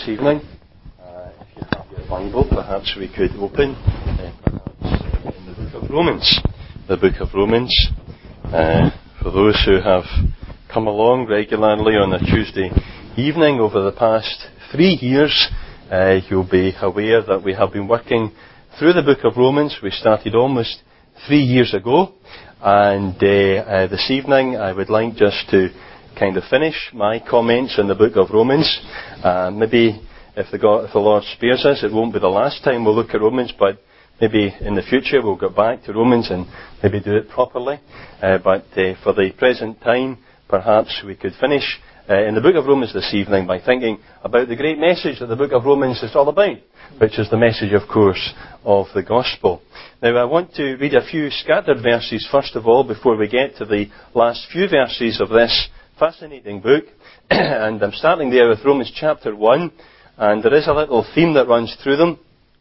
this evening. If you have your Bible, perhaps we could open perhaps in the book of Romans. The book of Romans. For those who have come along regularly on a Tuesday evening over the past 3 years, you'll be aware that we have been working through the book of Romans. We started almost 3 years ago, and this evening I would like just to kind of finish my comments on the book of Romans. Maybe if the Lord spares us, it won't be the last time we'll look at Romans, but maybe in the future we'll go back to Romans and maybe do it properly. But for the present time, perhaps we could finish in the book of Romans this evening by thinking about the great message that the book of Romans is all about, which is the message, of course, of the gospel. Now, I want to read a few scattered verses first of all before we get to the last few verses of this fascinating book. And I'm starting there with Romans chapter 1, and there is a little theme that runs through them.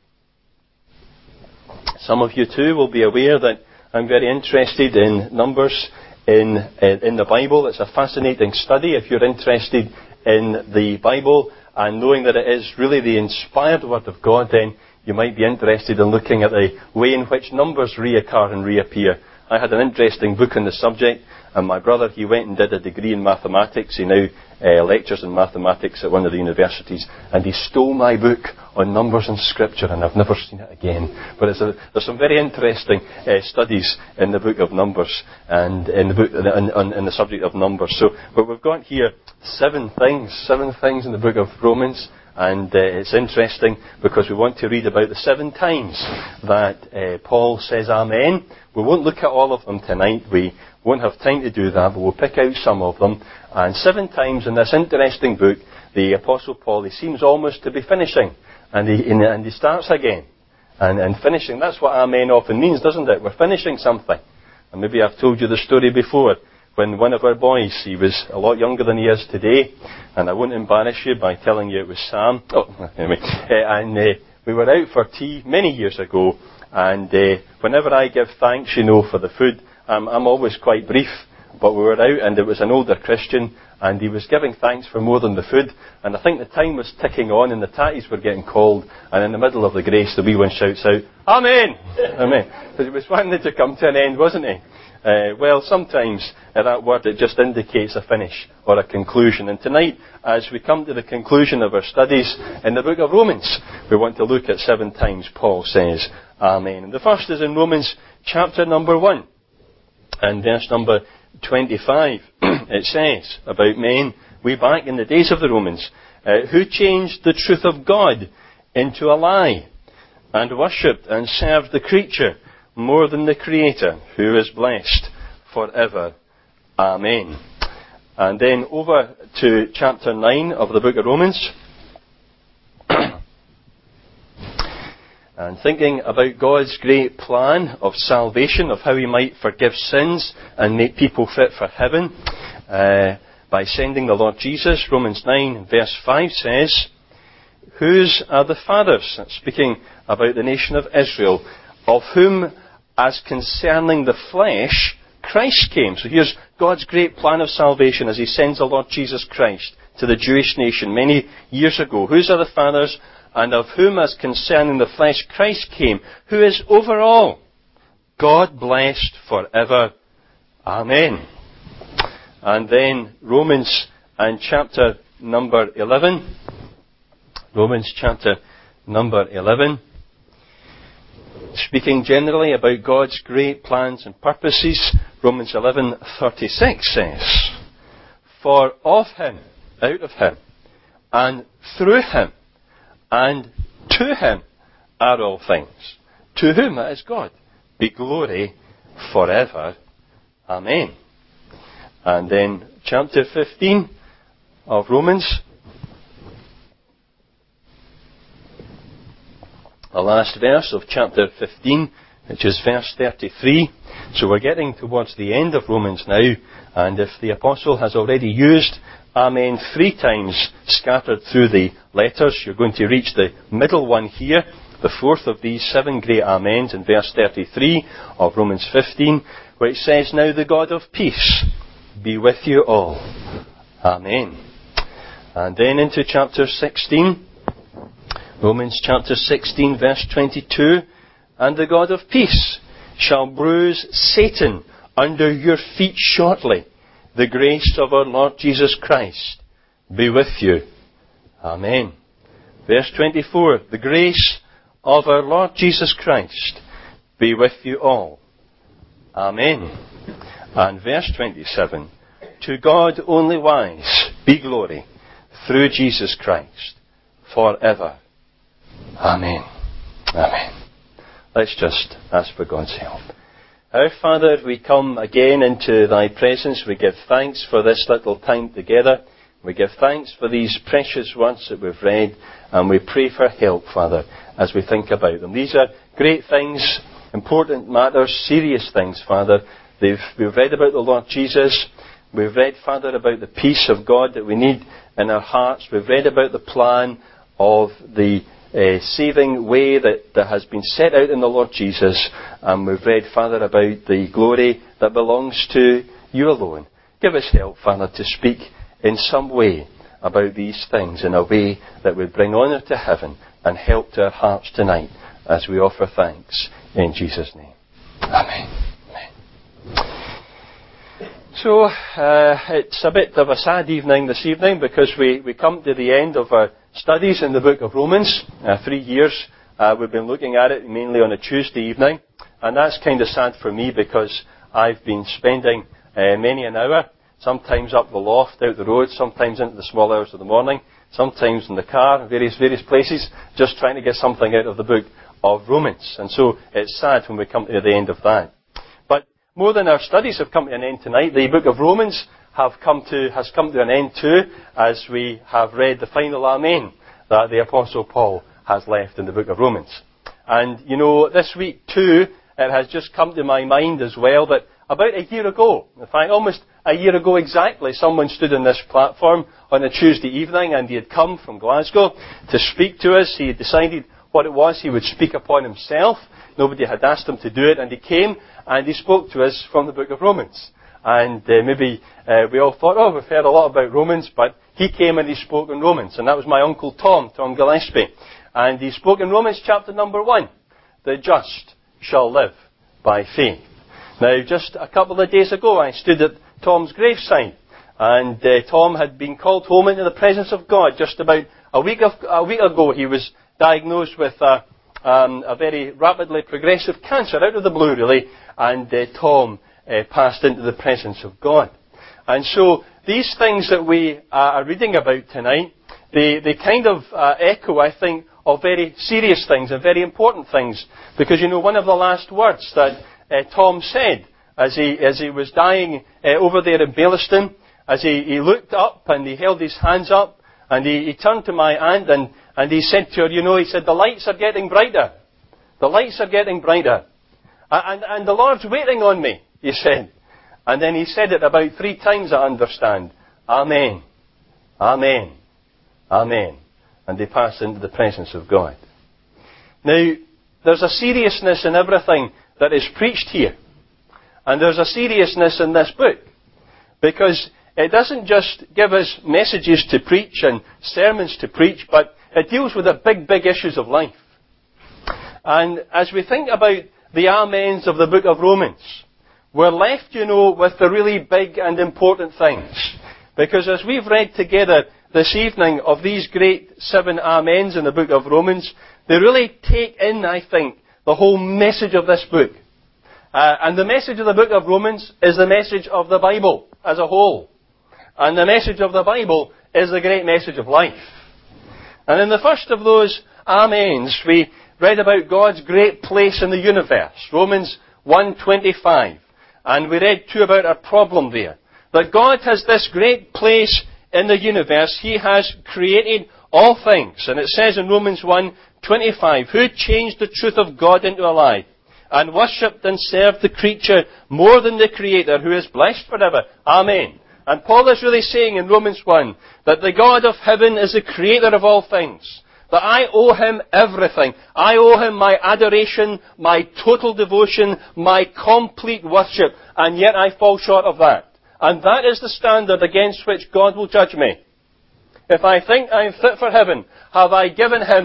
Some of you too will be aware that I'm very interested in numbers in the Bible. It's a fascinating study. If you're interested in the Bible and knowing that it is really the inspired Word of God, then you might be interested in looking at the way in which numbers reoccur and reappear. I had an interesting book on the subject, and my brother, he went and did a degree in mathematics. He now lectures in mathematics at one of the universities, and he stole my book on numbers and scripture, and I've never seen it again. But there's some very interesting studies in the book of Numbers, and in the book in the subject of numbers. But we've got here 7 things in the book of Romans. And it's interesting because we want to read about the 7 times that Paul says Amen. We won't look at all of them tonight. We won't have time to do that, but we'll pick out some of them. And 7 times in this interesting book, the Apostle Paul, he seems almost to be finishing. And he starts again. And finishing, that's what Amen often means, doesn't it? We're finishing something. And maybe I've told you the story before. When one of our boys, he was a lot younger than he is today, and I won't embarrass you by telling you it was Sam. Anyway, we were out for tea many years ago, and whenever I give thanks, for the food, I'm always quite brief, but we were out, and it was an older Christian, and he was giving thanks for more than the food, and I think the time was ticking on, and the tatties were getting cold, and in the middle of the grace, the wee one shouts out, Amen! Amen. Because he was wanting to come to an end, wasn't he? Well, sometimes that word, it just indicates a finish or a conclusion. And tonight, as we come to the conclusion of our studies in the book of Romans, we want to look at 7 times Paul says Amen. And the first is in Romans chapter number 1 and verse number 25. It says about men way back in the days of the Romans, who changed the truth of God into a lie and worshipped and served the creature more than the Creator, who is blessed forever. Amen. And then over to chapter 9 of the book of Romans. And thinking about God's great plan of salvation, of how He might forgive sins and make people fit for heaven by sending the Lord Jesus. Romans 9 verse 5 says, whose are the fathers? That's speaking about the nation of Israel, of whom as concerning the flesh, Christ came. So here's God's great plan of salvation as He sends the Lord Jesus Christ to the Jewish nation many years ago. Whose are the fathers, and of whom as concerning the flesh Christ came, who is over all, God blessed forever. Amen. And then Romans and chapter number 11. Romans chapter number 11. Speaking generally about God's great plans and purposes, Romans 11:36 says, for of Him, out of Him, and through Him, and to Him are all things. To whom, that is God, be glory forever. Amen. And then chapter 15 of Romans, the last verse of chapter 15, which is verse 33. So we're getting towards the end of Romans now, and if the Apostle has already used Amen 3 times scattered through the letters, you're going to reach the middle one here, the 4th of these 7 great Amens in verse 33 of Romans 15, where it says, now the God of peace be with you all. Amen. And then into chapter 16, Romans chapter 16, verse 22. And the God of peace shall bruise Satan under your feet shortly. The grace of our Lord Jesus Christ be with you. Amen. Verse 24. The grace of our Lord Jesus Christ be with you all. Amen. And verse 27. To God only wise be glory through Jesus Christ forever. Amen. Amen. Let's just ask for God's help. Our Father, we come again into Thy presence. We give thanks for this little time together. We give thanks for these precious words that we've read, and we pray for help, Father, as we think about them. These are great things, important matters, serious things, Father. We've read about the Lord Jesus. We've read, Father, about the peace of God that we need in our hearts. We've read about the plan of the saving way that has been set out in the Lord Jesus. And we've read, Father, about the glory that belongs to you alone. Give us help, Father, to speak in some way about these things in a way that would bring honour to heaven and help to our hearts tonight as we offer thanks in Jesus' name. Amen. So, it's a bit of a sad evening this evening because we come to the end of our studies in the book of Romans. 3 years we've been looking at it mainly on a Tuesday evening. And that's kind of sad for me because I've been spending many an hour, sometimes up the loft, out the road, sometimes into the small hours of the morning, sometimes in the car, various places, just trying to get something out of the book of Romans. And so it's sad when we come to the end of that. More than our studies have come to an end tonight, the book of Romans has come to an end too, as we have read the final Amen that the Apostle Paul has left in the book of Romans. And, you know, this week too, it has just come to my mind as well that about a year ago, in fact almost a year ago exactly, someone stood on this platform on a Tuesday evening and he had come from Glasgow to speak to us. He had decided what it was he would speak upon himself. Nobody had asked him to do it, and he came and he spoke to us from the book of Romans. And maybe we all thought, oh, we've heard a lot about Romans, but he came and he spoke in Romans. And that was my uncle Tom Gillespie. And he spoke in Romans chapter number 1. The just shall live by faith. Now, just a couple of days ago, I stood at Tom's graveside. And Tom had been called home into the presence of God just about a week ago. He was diagnosed with a very rapidly progressive cancer, out of the blue really, and Tom passed into the presence of God. And so these things that we are reading about tonight, they kind of echo, I think, of very serious things and very important things. Because, you know, one of the last words that Tom said as he was dying over there in Baillieston, as he looked up and he held his hands up and he turned to my aunt and he said to her, you know, he said, the lights are getting brighter. The lights are getting brighter. And the Lord's waiting on me, he said. And then he said it about 3 times, I understand. Amen. Amen. Amen. And they passed into the presence of God. Now, there's a seriousness in everything that is preached here. And there's a seriousness in this book. Because it doesn't just give us messages to preach and sermons to preach, but it deals with the big issues of life. And as we think about the amens of the book of Romans, we're left, you know, with the really big and important things. Because as we've read together this evening of these great 7 amens in the book of Romans, they really take in, I think, the whole message of this book. And the message of the book of Romans is the message of the Bible as a whole. And the message of the Bible is the great message of life. And in the first of those amens, we read about God's great place in the universe, Romans 1:25. And we read too about our problem there. That God has this great place in the universe. He has created all things. And it says in Romans 1:25, who changed the truth of God into a lie, and worshipped and served the creature more than the Creator, who is blessed forever. Amen. And Paul is really saying in Romans 1 that the God of heaven is the creator of all things. That I owe him everything. I owe him my adoration, my total devotion, my complete worship. And yet I fall short of that. And that is the standard against which God will judge me. If I think I am fit for heaven, have I given him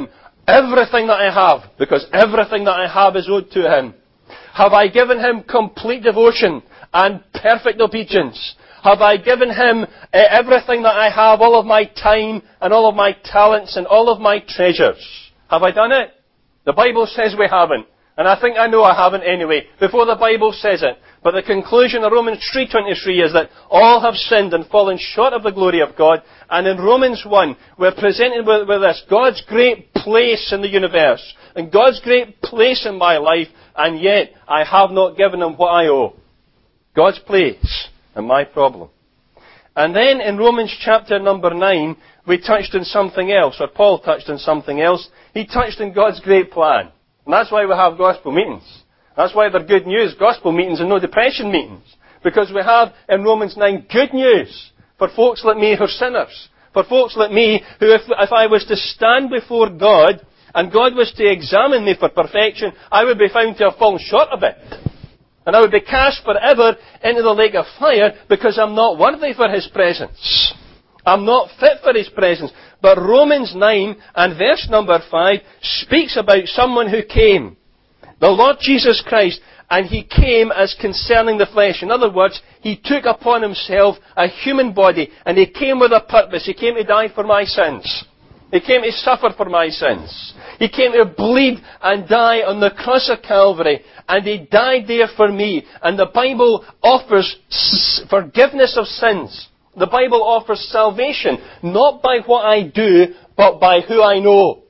everything that I have, because everything that I have is owed to Him? Have I given Him complete devotion and perfect obedience? Have I given Him everything that I have, all of my time and all of my talents and all of my treasures? Have I done it? The Bible says we haven't. And I think I know I haven't anyway, before the Bible says it. But the conclusion of Romans 3:23 is that all have sinned and fallen short of the glory of God. And in Romans 1, we're presented with this, God's great place in the universe, and God's great place in my life, and yet I have not given Him what I owe. God's place and my problem. And then in Romans chapter number 9, we touched on something else, or Paul touched on something else. He touched on God's great plan. And that's why we have gospel meetings. That's why they're good news, gospel meetings, and no depression meetings. Because we have in Romans 9 good news for folks like me who are sinners. For folks like me who, if I was to stand before God, and God was to examine me for perfection, I would be found to have fallen short of it. And I would be cast forever into the lake of fire because I'm not worthy for His presence. I'm not fit for His presence. But Romans 9 and verse number 5 speaks about someone who came. The Lord Jesus Christ. And He came as concerning the flesh. In other words, He took upon Himself a human body. And He came with a purpose. He came to die for my sins. He came to suffer for my sins. He came to bleed and die on the cross of Calvary. And He died there for me. And the Bible offers forgiveness of sins. The Bible offers salvation, not by what I do, but by who I know.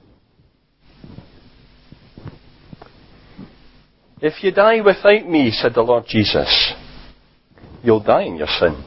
If you die without me, said the Lord Jesus, you'll die in your sins.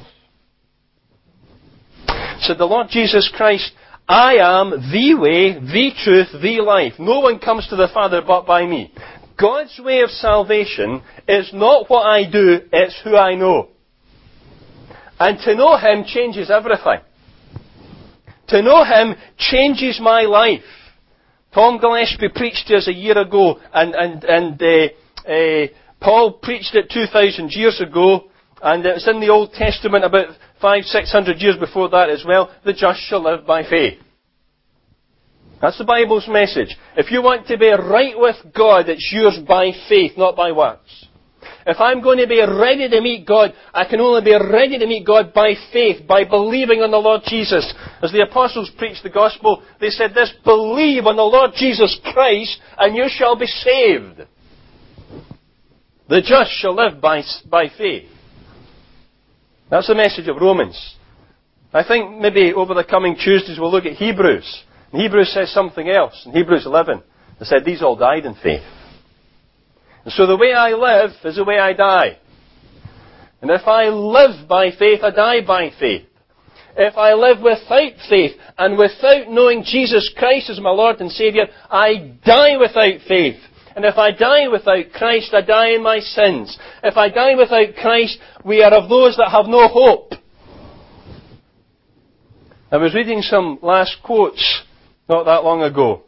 Said the Lord Jesus Christ, I am the way, the truth, the life. No one comes to the Father but by me. God's way of salvation is not what I do, it's who I know. And to know Him changes everything. To know Him changes my life. Tom Gillespie preached to us a year ago, and Paul preached it 2,000 years ago, and it's in the Old Testament about 500-600 years before that as well. The just shall live by faith. That's the Bible's message. If you want to be right with God, it's yours by faith, not by works. If I'm going to be ready to meet God, I can only be ready to meet God by faith, by believing on the Lord Jesus. As the apostles preached the gospel, they said this, believe on the Lord Jesus Christ and you shall be saved. The just shall live by faith. That's the message of Romans. I think maybe over the coming Tuesdays we'll look at Hebrews. And Hebrews says something else. In Hebrews 11, it said these all died in faith. And so the way I live is the way I die. And if I live by faith, I die by faith. If I live without faith and without knowing Jesus Christ as my Lord and Saviour, I die without faith. And if I die without Christ, I die in my sins. If I die without Christ, we are of those that have no hope. I was reading some last quotes not that long ago.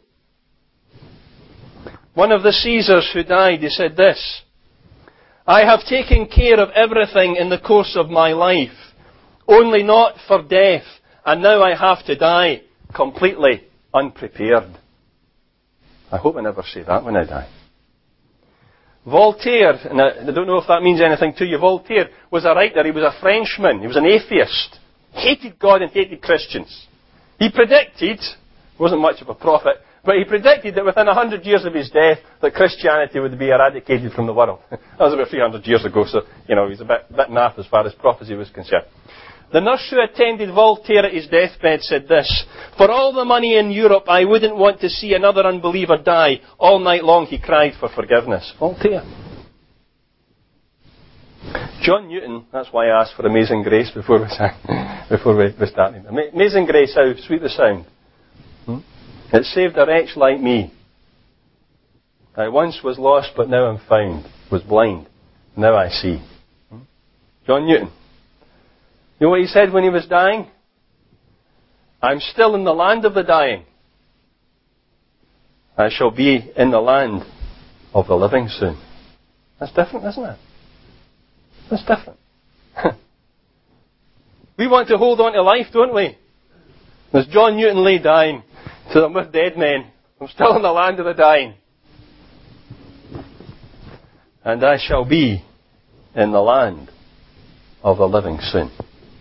One of the Caesars who died, he said this, I have taken care of everything in the course of my life, only not for death, and now I have to die completely unprepared. I hope I never say that when I die. Voltaire, and I don't know if that means anything to you, Voltaire was a writer, he was a Frenchman, he was an atheist, hated God and hated Christians. He predicted, wasn't much of a prophet, but he predicted that within 100 years of his death, that Christianity would be eradicated from the world. That was about 300 years ago, so, he's a bit naff as far as prophecy was concerned. The nurse who attended Voltaire at his deathbed said this, for all the money in Europe, I wouldn't want to see another unbeliever die. All night long he cried for forgiveness. Voltaire. John Newton, that's why I asked for Amazing Grace before we started. Amazing Grace, how sweet the sound. It saved a wretch like me. I once was lost, but now I'm found. Was blind, now I see. John Newton. You know what he said when he was dying? I'm still in the land of the dying. I shall be in the land of the living soon. That's different, isn't it? That's different. We want to hold on to life, don't we? As John Newton lay dying, to them with dead men, I'm still in the land of the dying. And I shall be in the land of the living soon.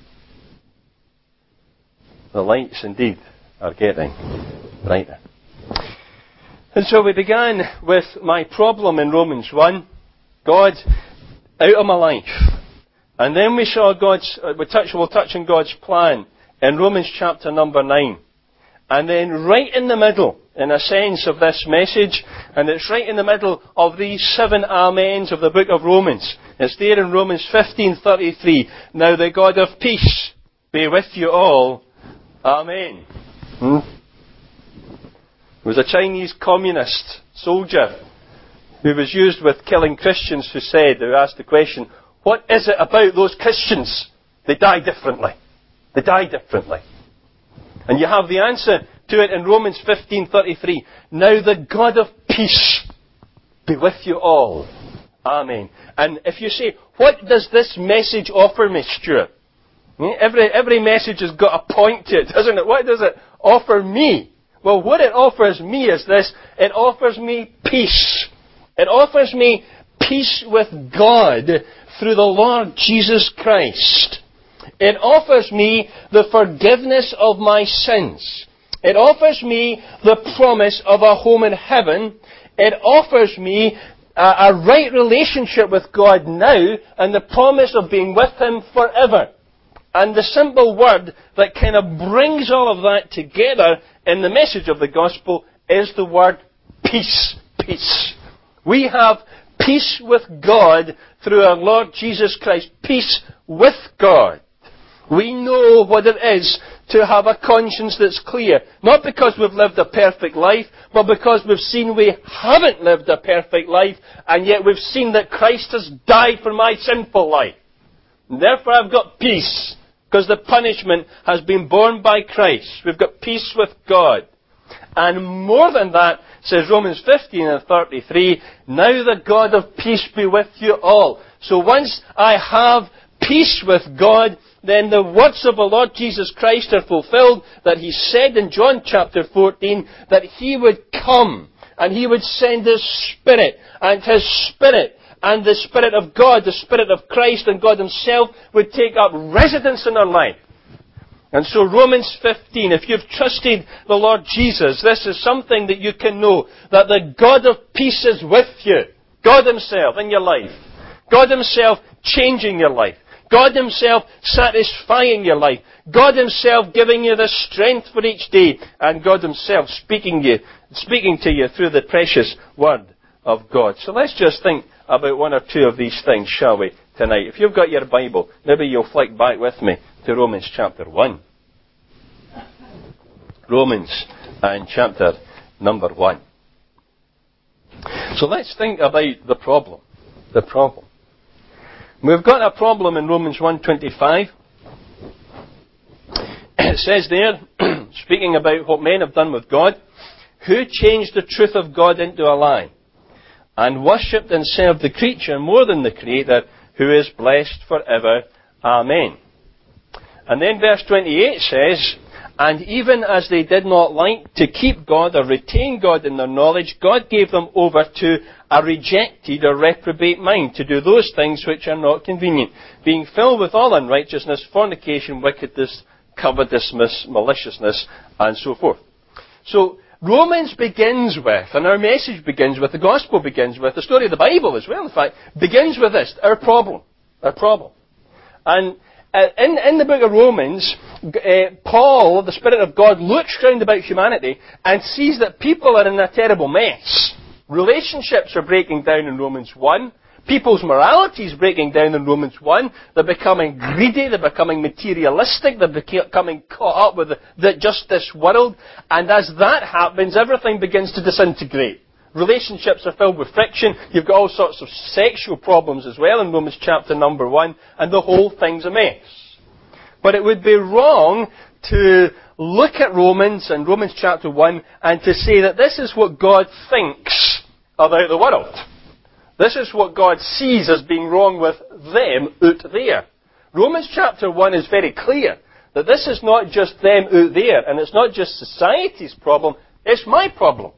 The lights indeed are getting brighter. And so we began with my problem in Romans 1, God out of my life. And then we saw we'll touch on God's plan in Romans chapter number 9. And then right in the middle, in a sense, of this message, and it's right in the middle of these 7 amens of the book of Romans. It's there in Romans 15:33. Now the God of peace be with you all. Amen. There was a Chinese communist soldier who was used with killing Christians who asked the question, what is it about those Christians? They die differently. They die differently. And you have the answer to it in Romans 15:33. Now the God of peace be with you all. Amen. And if you say, what does this message offer me, Stuart? Every message has got a point to it, doesn't it? What does it offer me? Well, what it offers me is this. It offers me peace. It offers me peace with God through the Lord Jesus Christ. It offers me the forgiveness of my sins. It offers me the promise of a home in heaven. It offers me a right relationship with God now and the promise of being with Him forever. And the simple word that kind of brings all of that together in the message of the gospel is the word peace. Peace. We have peace with God through our Lord Jesus Christ. Peace with God. We know what it is to have a conscience that's clear. Not because we've lived a perfect life, but because we've seen we haven't lived a perfect life, and yet we've seen that Christ has died for my sinful life. And therefore I've got peace, because the punishment has been borne by Christ. We've got peace with God. And more than that, says Romans 15:33, now the God of peace be with you all. So once I have peace with God, then the words of the Lord Jesus Christ are fulfilled, that He said in John chapter 14, that He would come, and He would send His Spirit, and His Spirit, and the Spirit of God, the Spirit of Christ and God Himself would take up residence in our life. And so Romans 15, if you've trusted the Lord Jesus, this is something that you can know, that the God of peace is with you. God Himself in your life. God Himself changing your life. God Himself satisfying your life. God Himself giving you the strength for each day. And God Himself speaking to you through the precious Word of God. So let's just think about one or two of these things, shall we, tonight. If you've got your Bible, maybe you'll flick back with me to Romans chapter 1. Romans and chapter number 1. So let's think about the problem. The problem. We've got a problem in Romans 1:25. It says there, speaking about what men have done with God, who changed the truth of God into a lie, and worshipped and served the creature more than the Creator, who is blessed forever. Amen. And then verse 28 says, and even as they did not like to keep God or retain God in their knowledge, God gave them over to a rejected or reprobate mind to do those things which are not convenient, being filled with all unrighteousness, fornication, wickedness, covetousness, maliciousness, and so forth. So Romans begins with, and our message begins with, the gospel begins with, the story of the Bible as well, in fact, begins with this, our problem. Our problem. And in the book of Romans, Paul, the Spirit of God, looks round about humanity and sees that people are in a terrible mess. Relationships are breaking down in Romans 1. People's morality is breaking down in Romans 1. They're becoming greedy, they're becoming materialistic, they're becoming caught up with just this world. And as that happens, everything begins to disintegrate. Relationships are filled with friction. You've got all sorts of sexual problems as well in Romans chapter number 1. And the whole thing's a mess. But it would be wrong to look at Romans and Romans chapter 1 and to say that this is what God thinks about the world. This is what God sees as being wrong with them out there. Romans chapter 1 is very clear that this is not just them out there, and it's not just society's problem, it's my problem.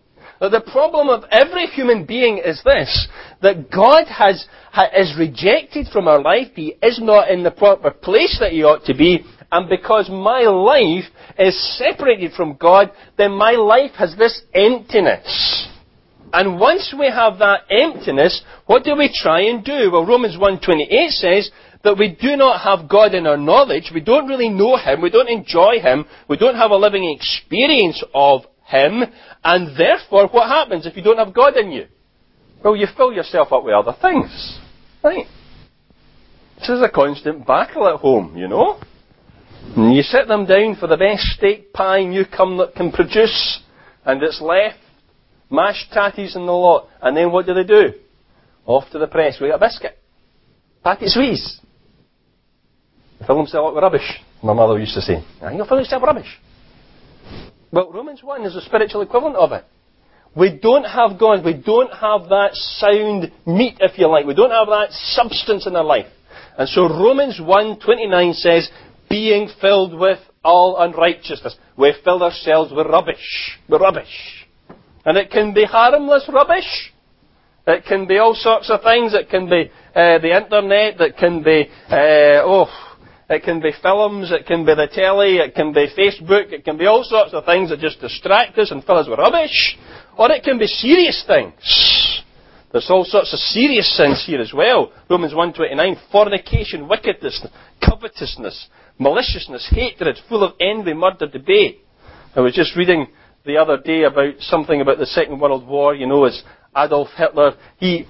That the problem of every human being is this, that God is rejected from our life. He is not in the proper place that He ought to be. And because my life is separated from God, then my life has this emptiness. And once we have that emptiness, what do we try and do? Well, Romans 1:28 says that we do not have God in our knowledge. We don't really know Him. We don't enjoy Him. We don't have a living experience of Him. And therefore, what happens if you don't have God in you? Well, you fill yourself up with other things. Right? This is a constant battle at home, you know. And you sit them down for the best steak pie Newcombe that can produce, and it's left, mashed tatties and the lot. And then what do? Off to the press with a biscuit. Patty squeeze. Fill himself up with rubbish, my mother used to say. You'll fill yourself with rubbish. Well, Romans 1 is the spiritual equivalent of it. We don't have God. We don't have that sound meat, if you like. We don't have that substance in our life. And so Romans 1:29 says, being filled with all unrighteousness. We fill ourselves with rubbish. With rubbish. And it can be harmless rubbish. It can be all sorts of things. It can be the internet. It can be, it can be films. It can be the telly. It can be Facebook. It can be all sorts of things that just distract us and fill us with rubbish. Or it can be serious things. There's all sorts of serious sins here as well. Romans 1:29, fornication, wickedness, covetousness, maliciousness, hatred, full of envy, murder, debate. I was just reading the other day about something about the Second World War, you know, as Adolf Hitler, he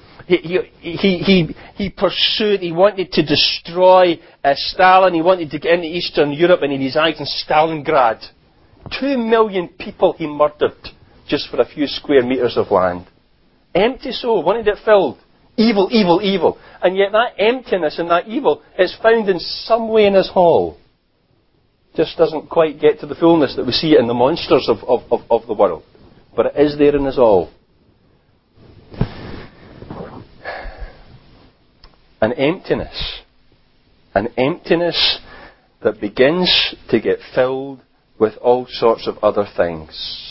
pursued, he wanted to destroy Stalin, he wanted to get into Eastern Europe, and he resides in Stalingrad. 2 million people he murdered just for a few square metres of land. Empty soul, wanted it filled. Evil, evil, evil. And yet that emptiness and that evil is found in some way in his hall. Just doesn't quite get to the fullness that we see it in the monsters of the world. But it is there in us all. An emptiness that begins to get filled with all sorts of other things.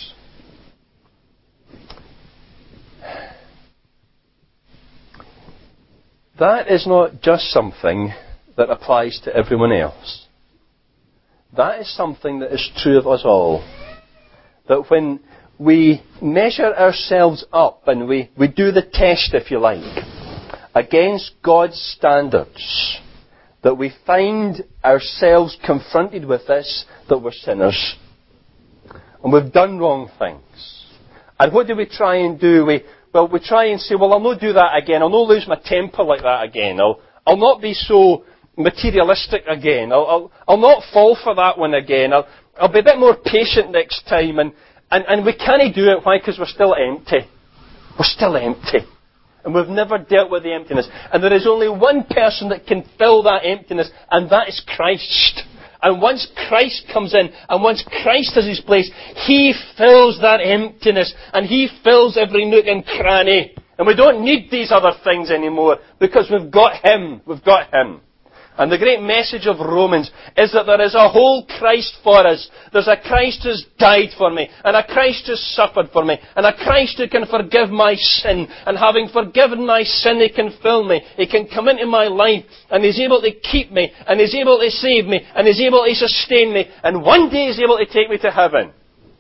That is not just something that applies to everyone else. That is something that is true of us all. That when we measure ourselves up and we do the test, if you like, against God's standards, that we find ourselves confronted with this, that we're sinners. And we've done wrong things. And what do we try and do? We try and say, well, I'll not do that again. I'll not lose my temper like that again. I'll not be so materialistic again. I'll not fall for that one again. I'll be a bit more patient next time. And we can't do it. Why? Because we're still empty. We're still empty. And we've never dealt with the emptiness. And there is only one person that can fill that emptiness, and that is Christ. And once Christ comes in, and once Christ has His place, He fills that emptiness, and He fills every nook and cranny. And we don't need these other things anymore, because we've got Him. We've got Him. And the great message of Romans is that there is a whole Christ for us. There's a Christ who's died for me, and a Christ who's suffered for me, and a Christ who can forgive my sin. And having forgiven my sin, He can fill me. He can come into my life, and He's able to keep me, and He's able to save me, and He's able to sustain me, and one day He's able to take me to heaven.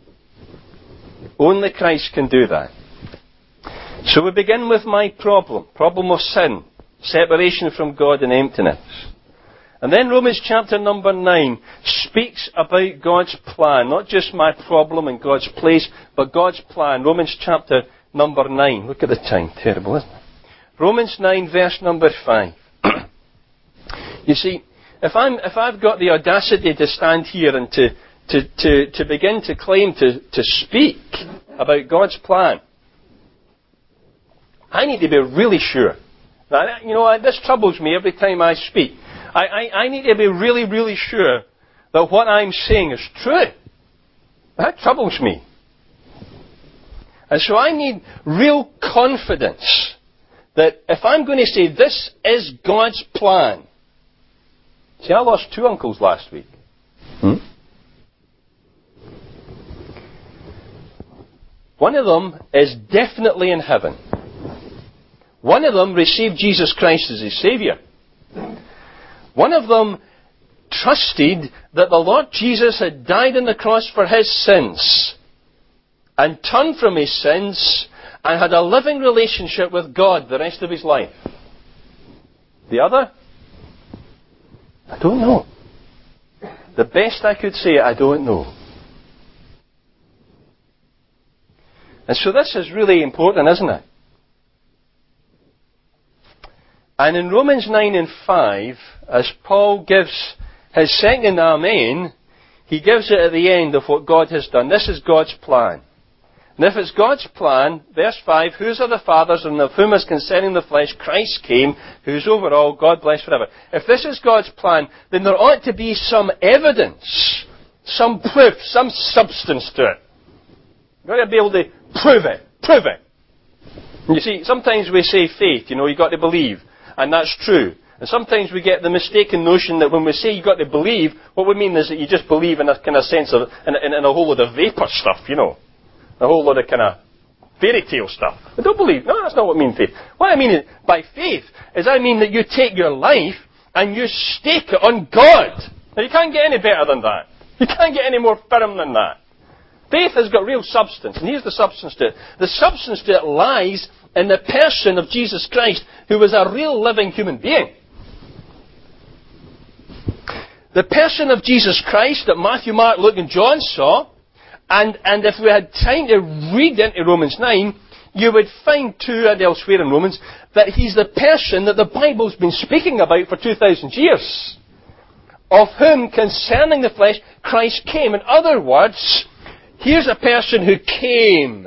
Only Christ can do that. So we begin with my problem of sin, separation from God and emptiness. And then Romans chapter number 9 speaks about God's plan. Not just my problem and God's place, but God's plan. Romans chapter number 9. Look at the time. Terrible, isn't it? Romans 9 verse number 5. You see, if I've got the audacity to stand here and to begin to claim to speak about God's plan, I need to be really sure. Now, you know, this troubles me every time I speak. I need to be really, really sure that what I'm saying is true. That troubles me. And so I need real confidence that if I'm going to say this is God's plan. See, I lost 2 uncles last week. One of them is definitely in heaven. One of them received Jesus Christ as his Saviour. One of them trusted that the Lord Jesus had died on the cross for his sins and turned from his sins and had a living relationship with God the rest of his life. The other? I don't know. The best I could say, I don't know. And so this is really important, isn't it? And in Romans 9 and 5, as Paul gives his second amen, he gives it at the end of what God has done. This is God's plan. And if it's God's plan, verse 5, whose are the fathers, and of whom is concerning the flesh Christ came, who's over all, God bless forever. If this is God's plan, then there ought to be some evidence, some proof, some substance to it. You've got to be able to prove it. Prove it. And you see, sometimes we say faith, you've got to believe. And that's true. And sometimes we get the mistaken notion that when we say you've got to believe, what we mean is that you just believe in a kind of sense of, in a whole load of vapour stuff, A whole load of kind of fairy tale stuff. I don't believe. No, that's not what I mean faith. What I mean by faith is I mean that you take your life and you stake it on God. Now you can't get any better than that. You can't get any more firm than that. Faith has got real substance. And here's the substance to it. The substance to it lies in the person of Jesus Christ, who was a real living human being. The person of Jesus Christ that Matthew, Mark, Luke and John saw. And if we had time to read into Romans 9, you would find too, and elsewhere in Romans, that he's the person that the Bible's been speaking about for 2,000 years. Of whom, concerning the flesh, Christ came. In other words, here's a person who came.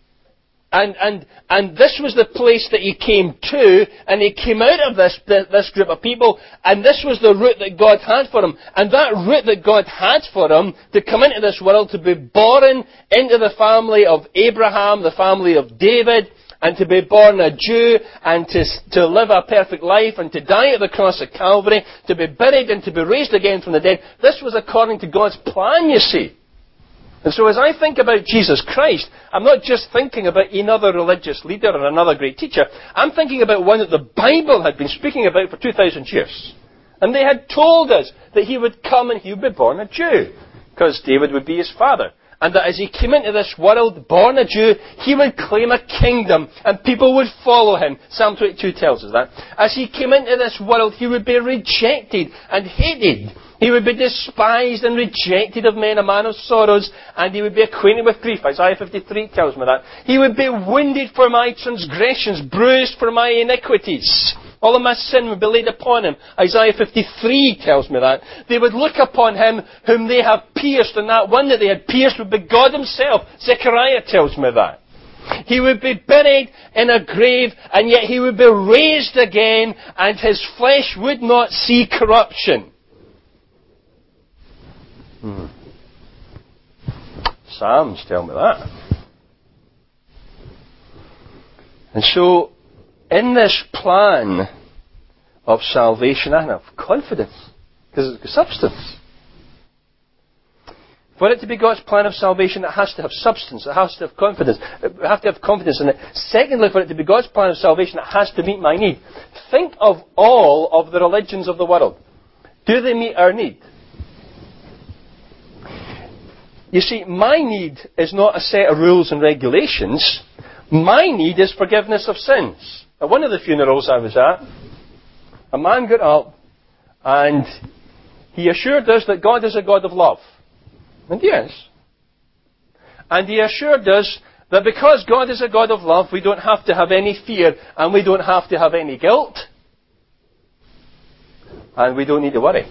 And this was the place that he came to, and he came out of this group of people, and this was the route that God had for him. And that route that God had for him, to come into this world, to be born into the family of Abraham, the family of David, and to be born a Jew, and to live a perfect life, and to die at the cross of Calvary, to be buried and to be raised again from the dead, this was according to God's plan, you see. And so as I think about Jesus Christ, I'm not just thinking about another religious leader or another great teacher. I'm thinking about one that the Bible had been speaking about for 2,000 years. And they had told us that he would come and he would be born a Jew, because David would be his father. And that as he came into this world, born a Jew, he would claim a kingdom and people would follow him. Psalm 22 tells us that. As he came into this world, he would be rejected and hated. He would be despised and rejected of men, a man of sorrows, and he would be acquainted with grief. Isaiah 53 tells me that. He would be wounded for my transgressions, bruised for my iniquities. All of my sin would be laid upon him. Isaiah 53 tells me that. They would look upon him whom they have pierced, and that one that they had pierced would be God himself. Zechariah tells me that. He would be buried in a grave, and yet he would be raised again, and his flesh would not see corruption. Psalms tell me that. And so, in this plan of salvation, I have confidence, because it's substance. For it to be God's plan of salvation, it has to have substance. It has to have confidence. We have to have confidence in it. Secondly, for it to be God's plan of salvation, it has to meet my need. Think of all of the religions of the world. Do they meet our need? You see, my need is not a set of rules and regulations. My need is forgiveness of sins. At one of the funerals I was at, a man got up and he assured us that God is a God of love. And he is. And he assured us that because God is a God of love, we don't have to have any fear and we don't have to have any guilt. And we don't need to worry.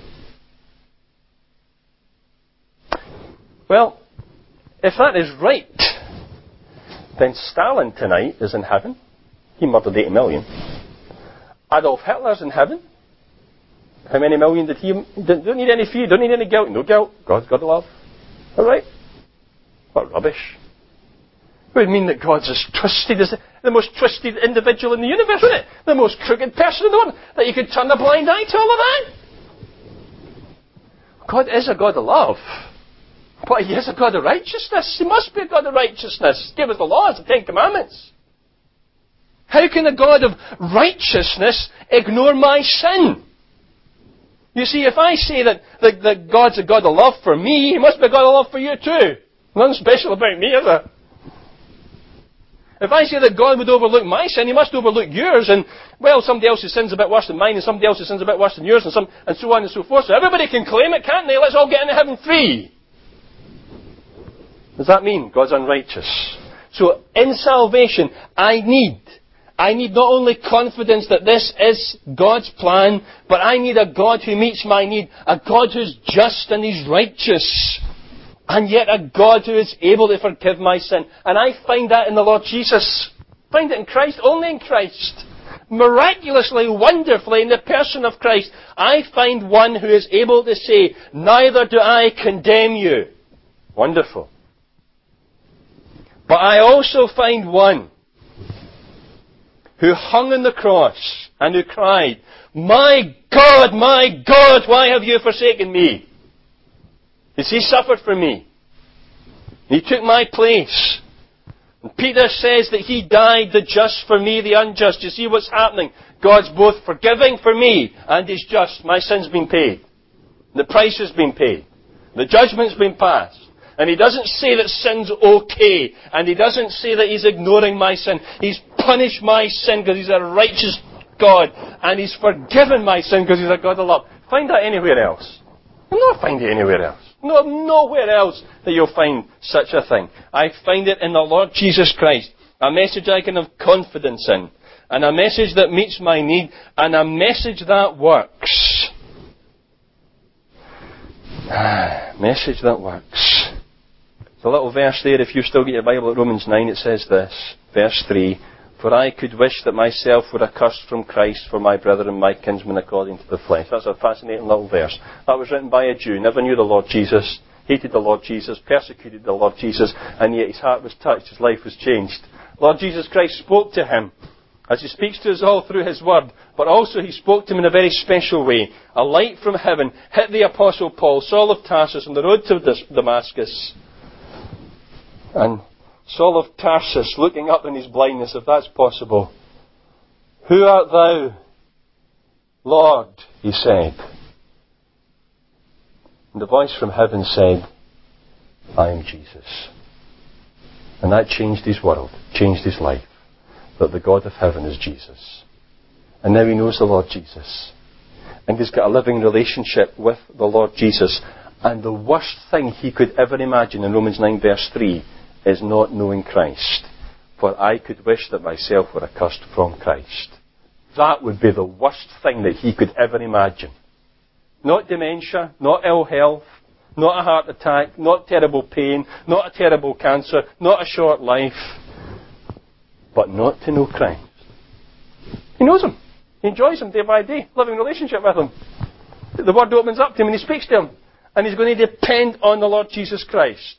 Well, if that is right, then Stalin tonight is in heaven. He murdered 80 million. Adolf Hitler's in heaven. How many million did he... Don't need any fear, don't need any guilt. No guilt. God's got love. All right? What rubbish. It would mean that God's as twisted as the most twisted individual in the universe, wouldn't it? The most crooked person in the world. That you could turn a blind eye to all of that. God is a God of love. But He is a God of righteousness. He must be a God of righteousness. He gave us the laws, the Ten Commandments. How can a God of righteousness ignore my sin? You see, if I say that God's a God of love for me, He must be a God of love for you too. Nothing special about me, is there? If I say that God would overlook my sin, He must overlook yours, and, well, somebody else's sin's a bit worse than mine, and somebody else's sin's a bit worse than yours, and so on and so forth. So everybody can claim it, can't they? Let's all get into heaven free. Does that mean God's unrighteous? So, in salvation, I need not only confidence that this is God's plan, but I need a God who meets my need, a God who's just and He's righteous, and yet a God who is able to forgive my sin. And I find that in the Lord Jesus. I find it in Christ, only in Christ. Miraculously, wonderfully, in the person of Christ, I find one who is able to say, neither do I condemn you. Wonderful. But I also find one who hung on the cross and who cried, my God, why have you forsaken me? Because He suffered for me. He took my place. And Peter says that He died, the just for me, the unjust. You see what's happening? God's both forgiving for me and He's just. My sin's been paid. The price has been paid. The judgment's been passed. And He doesn't say that sin's okay. And He doesn't say that He's ignoring my sin. He's punished my sin because He's a righteous God. And He's forgiven my sin because He's a God of love. Find that anywhere else. You'll not find it anywhere else. No, nowhere else that you'll find such a thing. I find it in the Lord Jesus Christ. A message I can have confidence in. And a message that meets my need. And a message that works. Message that works. The little verse there, if you still get your Bible at Romans 9, it says this, verse 3, for I could wish that myself were accursed from Christ for my brethren, my kinsmen according to the flesh. That's a fascinating little verse. That was written by a Jew, never knew the Lord Jesus, hated the Lord Jesus, persecuted the Lord Jesus, and yet his heart was touched, his life was changed. Lord Jesus Christ spoke to him, as He speaks to us all through His Word, but also He spoke to him in a very special way. A light from heaven hit the Apostle Paul, Saul of Tarsus, on the road to Damascus. And Saul of Tarsus, looking up in his blindness, if that's possible, who art thou, Lord? He said. And the voice from heaven said, I am Jesus. And that changed his world, changed his life, that the God of heaven is Jesus. And now he knows the Lord Jesus. And he's got a living relationship with the Lord Jesus. And the worst thing he could ever imagine in Romans 9 verse 3 is not knowing Christ. For I could wish that myself were accursed from Christ. That would be the worst thing that he could ever imagine. Not dementia, not ill health, not a heart attack, not terrible pain, not a terrible cancer, not a short life, but not to know Christ. He knows Him. He enjoys Him day by day, living relationship with Him. The Word opens up to him and He speaks to him. And he's going to depend on the Lord Jesus Christ.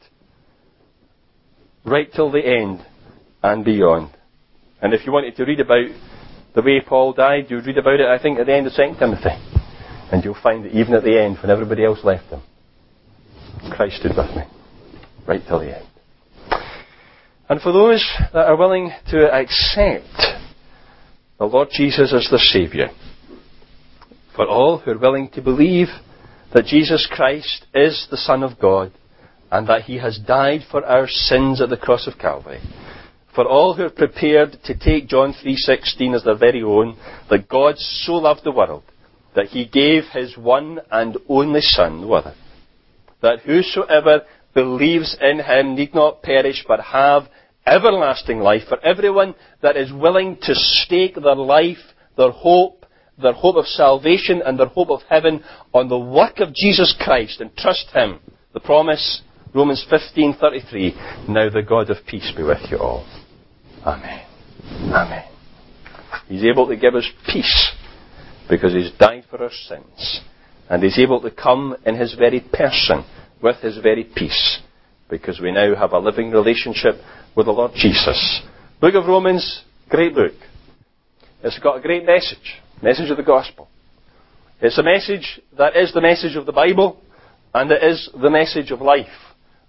Right till the end and beyond. And if you wanted to read about the way Paul died, you read about it, I think, at the end of 2 Timothy. And you'll find that even at the end, when everybody else left him, Christ stood with me. Right till the end. And for those that are willing to accept the Lord Jesus as their Saviour, for all who are willing to believe that Jesus Christ is the Son of God, and that He has died for our sins at the cross of Calvary. For all who are prepared to take John 3:16 as their very own, that God so loved the world, that He gave His one and only Son, that whosoever believes in Him need not perish but have everlasting life. For everyone that is willing to stake their life, their hope of salvation and their hope of heaven on the work of Jesus Christ and trust Him. The promise, Romans 15:33, now the God of peace be with you all. Amen. Amen. He's able to give us peace because He's died for our sins. And He's able to come in His very person with His very peace because we now have a living relationship with the Lord Jesus. Book of Romans, great book. It's got a great message. Message of the gospel. It's a message that is the message of the Bible, and it is the message of life.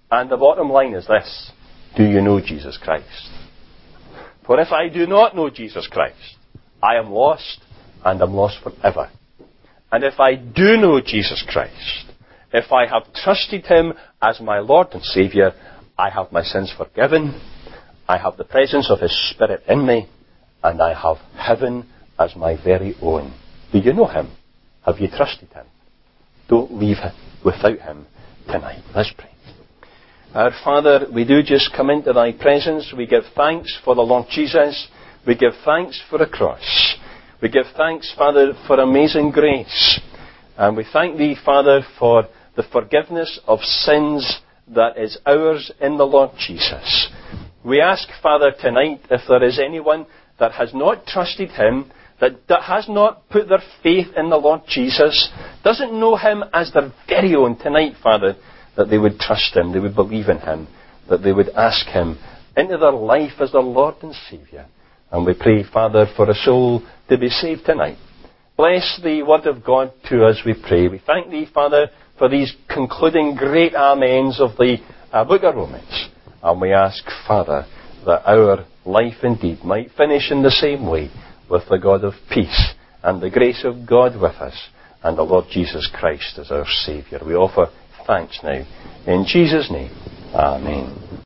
And the bottom line is this: do you know Jesus Christ? For if I do not know Jesus Christ, I am lost, and am lost forever. And if I do know Jesus Christ, if I have trusted Him as my Lord and Saviour, I have my sins forgiven, I have the presence of His Spirit in me, and I have heaven as my very own. Do you know Him? Have you trusted Him? Don't leave without Him tonight. Let's pray. Our Father, we do just come into Thy presence. We give thanks for the Lord Jesus. We give thanks for the cross. We give thanks, Father, for amazing grace. And we thank Thee, Father, for the forgiveness of sins that is ours in the Lord Jesus. We ask, Father, tonight, if there is anyone that has not trusted Him, that has not put their faith in the Lord Jesus, doesn't know Him as their very own tonight, Father, that they would trust Him, they would believe in Him, that they would ask Him into their life as their Lord and Saviour. And we pray, Father, for a soul to be saved tonight. Bless the Word of God to us, we pray. We thank Thee, Father, for these concluding great amens of the book of Romans. And we ask, Father, that our life indeed might finish in the same way, with the God of peace and the grace of God with us, and the Lord Jesus Christ as our Saviour. We offer thanks now. In Jesus' name, Amen.